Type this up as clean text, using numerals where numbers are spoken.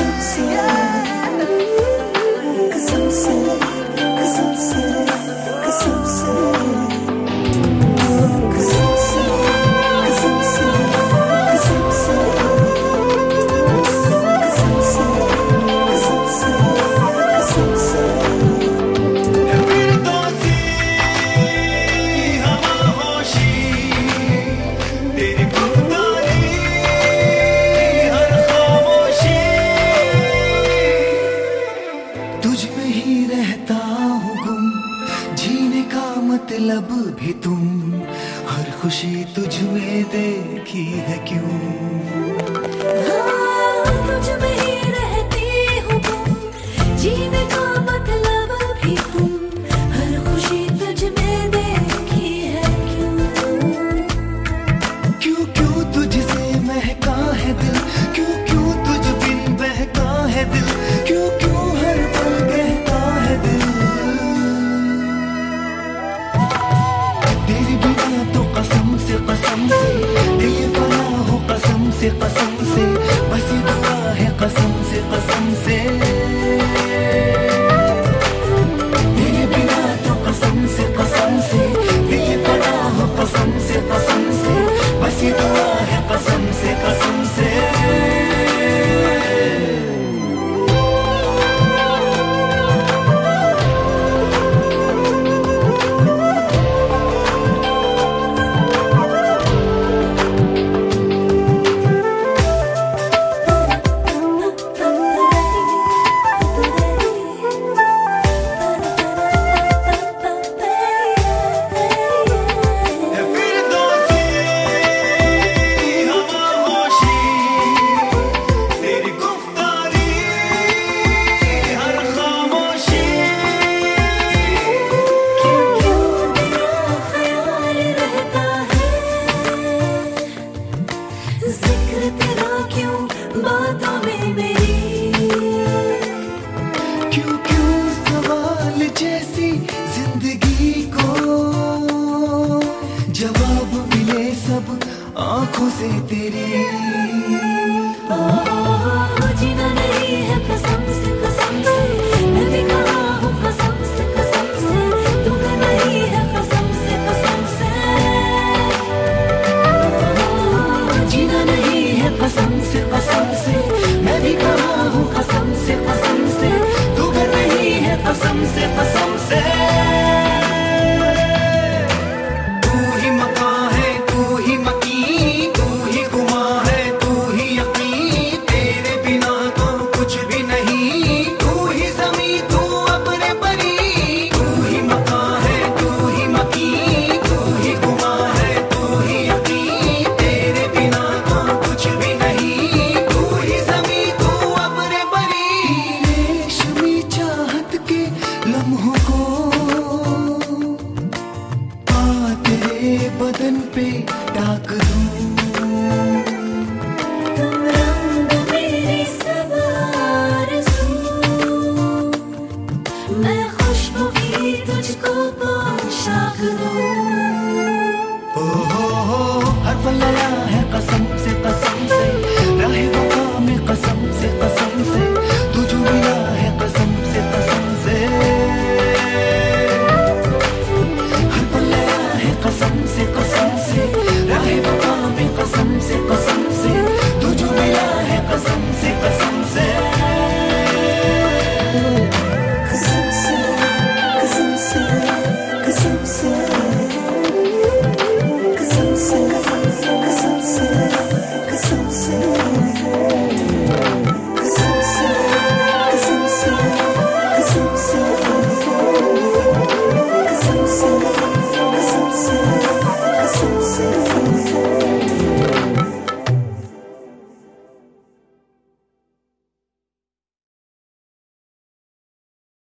मतलब भी तुम, हर खुशी तुझ में देखी है क्यों? हाँ, तुझ में ही रहती हूँ तुम, जीने का मतलब भी तुम, हर खुशी तुझ में देखी है क्यों? क्यों क्यों तुझसे महका है दिल, क्यों क्यों तुझ बिन बहका है दिल, क्यों क्यों हर पल कहता है दिल, तेरे बिना तो कसम से दिल फना हो कसम से बस ये दुआ है कसम से तेरे बिना तो कसम से दिल फना हो कसम से बस ये दुआ है कसम से जिक्र तेरा क्यों बातों में मेरी, क्यों क्यों सवाल जैसी जिंदगी को जवाब मिले सब आंखों से तेरी। जीना नहीं है कसम से मैं भी कहा हूँ कसम से तुम्हें नहीं है कसम से जीना नहीं